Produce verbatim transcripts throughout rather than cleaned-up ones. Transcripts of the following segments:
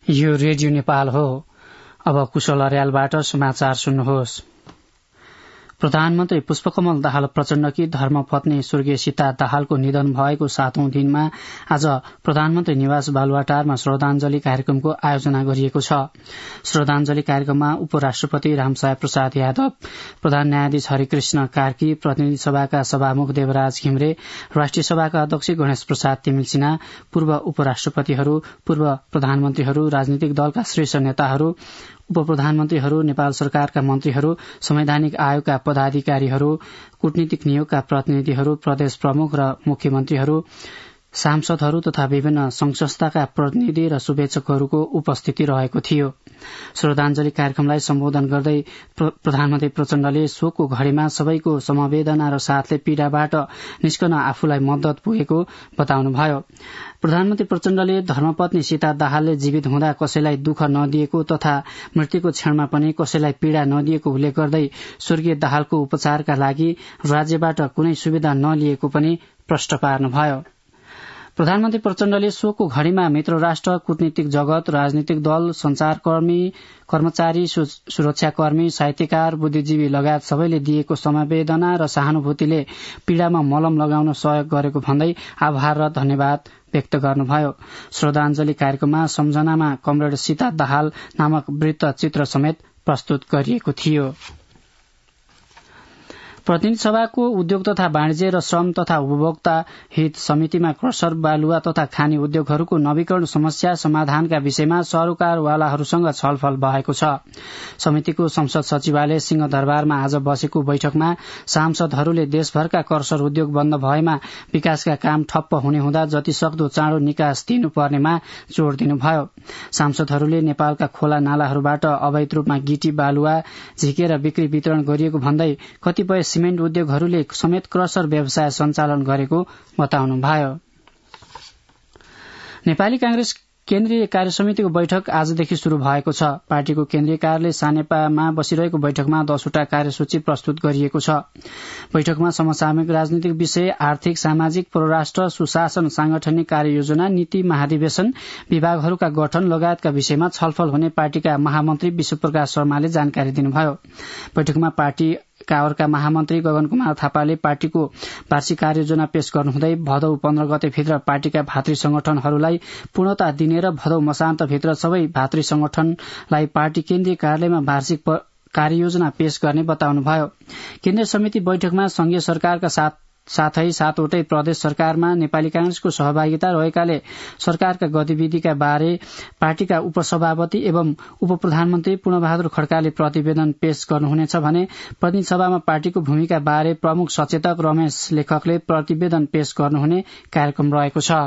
यो रेडियो नेपाल हो। अब कुशल अर्यालबाट समाचार सुन्नुहोस्। प्रधानमन्त्री पुष्पकमल दाहाल प्रचण्डकी धर्मपत्नी स्वर्गीय सीता दाहालको निधन भएको सातौं दिनमा आज प्रधानमन्त्री निवास बालुवाटारमा श्रद्धाञ्जली कार्यक्रमको आयोजना गरिएको छ। श्रद्धाञ्जली कार्यक्रममा उपराष्ट्रपति रामसाय प्रसाद यादव, प्रधान न्यायाधीश हरिकृष्ण कार्की, प्रतिनिधि सभाका सभामुख देवराज घिम्रे, राष्ट्रिय सभाका अध्यक्ष गणेश प्रसाद तिमिल सिन्हा, पूर्व उपराष्ट्रपतिहरू, पूर्व प्रधानमन्त्रीहरू, राजनीतिक दलका शीर्ष नेताहरू, उप प्रधानमन्त्रीहरू, नेपाल सरकारका मन्त्रीहरू, संवैधानिक आयोगका पदाधिकारीहरू, कूटनीतिक नियोगका प्रतिनिधिहरू, प्रदेश प्रमुख र मुख्यमन्त्रीहरू, सांसदहरू तथा विभिन्न संघ संस्थाका प्रतिनिधि र शुभेच्छकहरूको उपस्थिति रहेको थियो। श्रद्धाञ्जली कार्यक्रमलाई सम्बोधन गर्दै प्रधानमन्त्री प्रचण्डले शोकको घड़ीमा सबैको समवेदना र साथले पीड़ाबाट निस्कन आफूलाई मद्दत पुगेको बताउनुभयो। प्रधानमन्त्री प्रचण्डले धर्मपत्नी सीता दाहालले जीवित हुँदा कसैलाई दुःख नदिएको तथा मृत्युको क्षणमा पनि कसैलाई पीड़ा नदिएको उल्लेख गर्दै स्वर्गीय दाहालको उपचारका लागि राज्यबाट कुनै सुविधा नलिएको पनि प्रष्ट पार्नुभयो। प्रधानमन्त्री प्रचण्डले शोकको घड़ीमा मित्र राष्ट्र, कूटनीतिक जगत, राजनीतिक दल, संचारकर्मी, कर्मचारी, सुरक्षाकर्मी, साहित्यकार, बुद्धिजीवी लगायत सबैले दिएको समवेदना र सहानुभूतिले पीड़ामा मलम लगाउन सहयोग गरेको भन्दै आभार र धन्यवाद व्यक्त गर्नुभयो। श्रद्धाञ्जली कार्यक्रममा सम्झनामा कमरेड सीता दाहाल नामक वृत्त चित्र समेत प्रस्तुत गरिएको थियो। प्रतिनिधि सभाको उद्योग तथा वाणिज्य र श्रम तथा उपभोक्ता हित समितिमा क्रसर, बालुवा तथा खानी उद्योगहरूको नवीकरण समस्या समाधानका विषयमा सरोकारवालाहरूसँग छलफल भएको छ। समितिको संसद सचिवालय सिंहदरबारमा आज बसेको बैठकमा सांसदहरूले देशभरका क्रसर उद्योग बन्द भएमा विकासका काम ठप्प हुने हुँदा जतिसक्दो चाँडो निकास दिनुपर्नेमा जोड़ दिनुभयो। सांसदहरूले नेपालका खोला नालाहरूबाट अवैध रूपमा गिटी, बालुवा झिकेर बिक्री वितरण गरिएको भन्दै कतिपय सिमेन्ट उद्योगहरूले समेत क्रसर व्यवसाय सञ्चालन गरेको बताउनुभयो। नेपाली कांग्रेस केन्द्रीय कार्यसमितिको बैठक आजदेखि शुरू भएको छ। पार्टीको केन्द्रीय कार्यालय सानेपामा बसिरहेको बैठकमा दसवटा कार्यसूची प्रस्तुत गरिएको छ। बैठकमा समसामयिक राजनीतिक विषय, आर्थिक, सामाजिक, परराष्ट्र, सुशासन, सांगठनिक कार्ययोजना, नीति, महाधिवेशन, विभागहरूका गठन लगायतका विषयमा छलफल हुने पार्टीका महामन्त्री विश्वप्रकाश शर्माले जानकारी दिनुभयो। बैठकमा पार्टी कावरका महामन्त्री गगन कुमार थापाले पार्टीको वार्षिक कार्ययोजना पेश गर्नुहुँदै भदौ पन्ध्र गते भित्र पार्टीका भातृ संगठनहरूलाई पूर्णता दिने र भदौ मसान्तभित्र सबै भातृ संगठनलाई पार्टी केन्द्रीय कार्यालयमा वार्षिक कार्ययोजना पेश गर्ने बताउनुभयो। केन्द्रीय समिति बैठकमा संघीय सरकारका साथ साथै सातवटै प्रदेश सरकारमा नेपाली कांग्रेसको सहभागिता रहेकाले सरकारका गतिविधिका बारे पार्टीका उपसभापति एवं उप प्रधानमन्त्री पूर्णबहादुर खड्काले प्रतिवेदन पेश गर्नुहुनेछ भने प्रतिनिधि सभामा पार्टीको भूमिका बारे प्रमुख सचेतक रमेश लेखकले प्रतिवेदन पेश गर्नुहुने कार्यक्रम रहेको छ।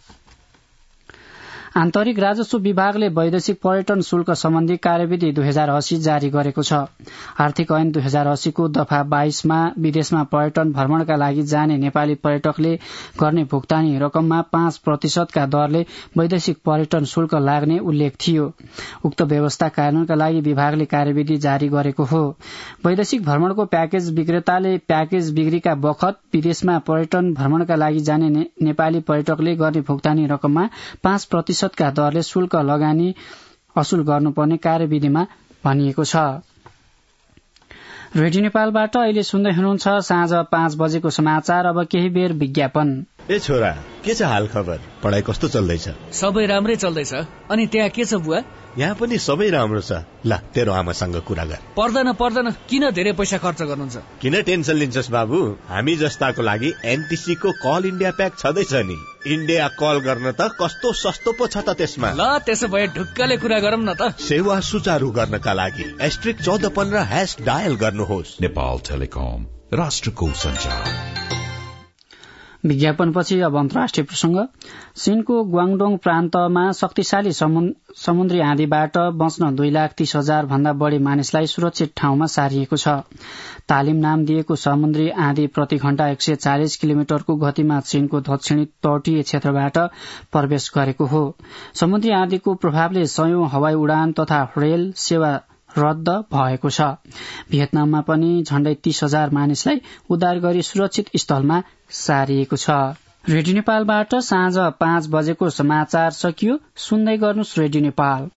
आन्तरिक राजस्व विभागले वैदेशिक पर्यटन शुल्क सम्बन्धी कार्यविधि दुई हजार अस्सी जारी गरेको छ। आर्थिक ऐन दुई हजार अस्सीको दफा बाइसमा विदेशमा पर्यटन भ्रमणका लागि जाने नेपाली पर्यटकले गर्ने भुक्तानी रकममा पाँच प्रतिशतका दरले वैदेशिक पर्यटन शुल्क लाग्ने उल्लेख थियो। उक्त व्यवस्था कार्यान्वयनका लागि विभागले कार्यविधि जारी गरेको हो। वैदेशिक भ्रमणको प्याकेज विक्रेताले प्याकेज बिक्रीका बखत विदेशमा पर्यटन भ्रमणका लागि जाने ने, नेपाली पर्यटकले गर्ने भुक्तानी रकममा पाँच प्रतिशत का दरले शुल्क लगानी असुल गर्नुपर्ने कार्यविधिमा भनिएको छ। रेडियो नेपालबाट अहिले सुन्दै हुनुहुन्छ साँझ पाँच बजेको समाचार। अब केही बेर विज्ञापन। ए छोरा, के छ हाल खबर? पढाइ कस्तो चल्दैछ? सबै राम्रै चल्दैछ। अनि त्यहाँ के छ बुवा? यहाँ पनि सबै राम्रो छ। ल तेरो आमासँग कुरा गर। पर्दैन पर्दैन, किन धेरै पैसा खर्च गर्नुहुन्छ? किन टेन्सन लिन्छस् बाबु? हामी जस्ताको लागि एनटीसी को कल इन्डिया प्याक छँदैछ नि। इन्डिया कल गर्न त कस्तो सस्तो पो छ त त्यसमा। ल त्यसो भए ढुक्कले कुरा गरौँ न त। सेवा सुचारू गर्नका लागि एस्ट्रिक चौध पन्ध्र हैश डायल गर्नुहोस्। नेपाल टेलिकम, राष्ट्रको सञ्चार। विज्ञापनपछि अब अन्तर्राष्ट्रिय प्रसंग। चीनको ग्वाङडोङ प्रान्तमा शक्तिशाली समुद्री आँधीबाट बच्न दुई लाख तीस हजार भन्दा बढ़ी मानिसलाई सुरक्षित ठाउँमा सारिएको छ। तालिम नाम दिएको समुद्री आँधी प्रति घण्टा एक सय चालिस किलोमिटरको गतिमा चीनको दक्षिणी तटीय क्षेत्रबाट प्रवेश गरेको हो। समुद्री आँधीको प्रभावले सयौं हवाई उडान तथा रेल सेवा रद्द भएको छ। भियतनाममा पनि झण्डै तीस हजार मानिसलाई उद्धार गरी सुरक्षित स्थलमा सारिएको छ। रेडियो नेपालबाट साँझ पाँच बजेको समाचार सकियो। सुन्दै गर्नुहोस् रेडियो नेपाल।